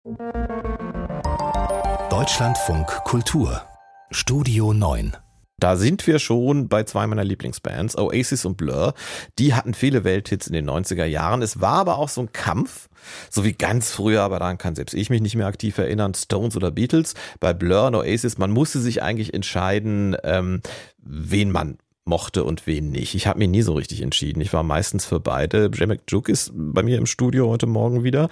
Deutschlandfunk Kultur Studio 9. Da sind wir schon bei zwei meiner Lieblingsbands, Oasis und Blur. Die hatten viele Welthits in den 90er Jahren. Es war aber auch so ein Kampf, so wie ganz früher, aber daran kann selbst ich mich nicht mehr aktiv erinnern, Stones oder Beatles. Bei Blur und Oasis, man musste sich eigentlich entscheiden, wen man mochte und wen nicht. Ich habe mich nie so richtig entschieden. Ich war meistens für beide. Jamek Juk ist bei mir im Studio heute Morgen wieder.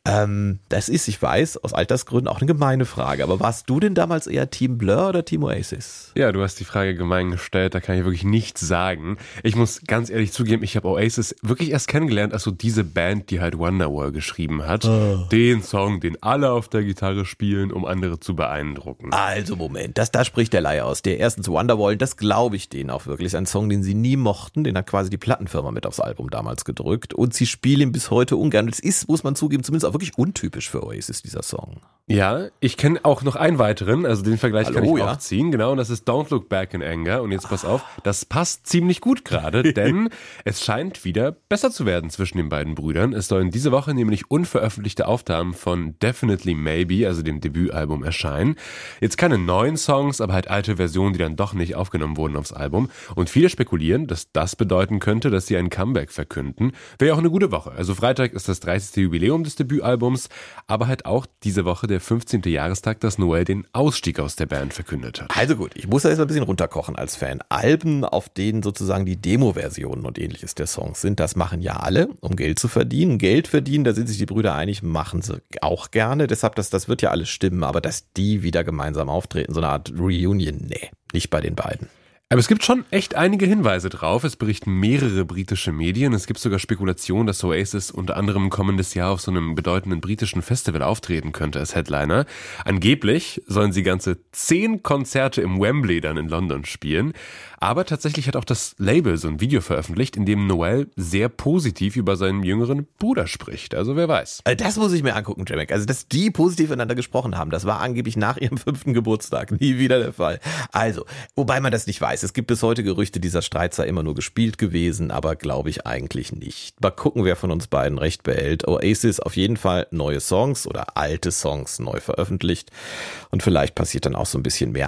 Das ist, ich weiß, aus Altersgründen auch eine gemeine Frage. Aber warst du denn damals eher Team Blur oder Team Oasis? Ja, du hast die Frage gemein gestellt, da kann ich wirklich nichts sagen. Ich muss ganz ehrlich zugeben, ich habe Oasis wirklich erst kennengelernt, als so diese Band, die halt Wonderwall geschrieben hat. Oh. Den Song, den alle auf der Gitarre spielen, um andere zu beeindrucken. Also Moment, da spricht der Laie aus. Der erstens Wonderwall, das glaube ich denen auch wirklich. Ist ein Song, den sie nie mochten, den hat quasi die Plattenfirma mit aufs Album damals gedrückt und sie spielen ihn bis heute ungern. Das ist, muss man zugeben, zumindest auch wirklich untypisch für Oasis, dieser Song. Ja, ich kenne auch noch einen weiteren, also den Vergleich kann ich auch ziehen, genau, und das ist Don't Look Back in Anger. Und jetzt pass auf, das passt ziemlich gut gerade, denn es scheint wieder besser zu werden zwischen den beiden Brüdern. Es sollen diese Woche nämlich unveröffentlichte Aufnahmen von Definitely Maybe, also dem Debütalbum, erscheinen. Jetzt keine neuen Songs, aber halt alte Versionen, die dann doch nicht aufgenommen wurden aufs Album. Und viele spekulieren, dass das bedeuten könnte, dass sie ein Comeback verkünden. Wäre auch eine gute Woche. Also Freitag ist das 30. Jubiläum des Debütalbums, aber halt auch diese Woche der 15. Jahrestag, dass Noel den Ausstieg aus der Band verkündet hat. Also gut, ich muss da jetzt mal ein bisschen runterkochen als Fan. Alben, auf denen sozusagen die Demo-Versionen und ähnliches der Songs sind, das machen ja alle, um Geld zu verdienen. Geld verdienen, da sind sich die Brüder einig, machen sie auch gerne. Deshalb, das wird ja alles stimmen, aber dass die wieder gemeinsam auftreten, so eine Art Reunion, nee, nicht bei den beiden. Aber es gibt schon echt einige Hinweise drauf. Es berichten mehrere britische Medien. Es gibt sogar Spekulationen, dass Oasis unter anderem kommendes Jahr auf so einem bedeutenden britischen Festival auftreten könnte als Headliner. Angeblich sollen sie ganze 10 Konzerte im Wembley dann in London spielen. Aber tatsächlich hat auch das Label so ein Video veröffentlicht, in dem Noel sehr positiv über seinen jüngeren Bruder spricht. Also wer weiß. Das muss ich mir angucken, Jamek. Also, dass die positiv miteinander gesprochen haben, das war angeblich nach ihrem 5. Geburtstag. Nie wieder der Fall. Also, wobei man das nicht weiß. Es gibt bis heute Gerüchte, dieser Streit sei immer nur gespielt gewesen, aber glaube ich eigentlich nicht. Mal gucken, wer von uns beiden recht behält. Oasis auf jeden Fall neue Songs oder alte Songs neu veröffentlicht. Und vielleicht passiert dann auch so ein bisschen mehr.